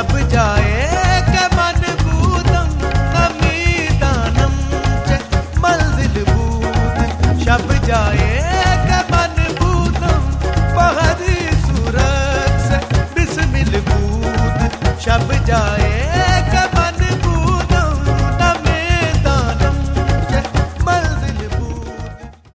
शब जाए के मन बूदम अमीदानम च मंजिल बूद शब जाए के मन बूदम पहरी सूरत से बिस्मिल बूद शब जाए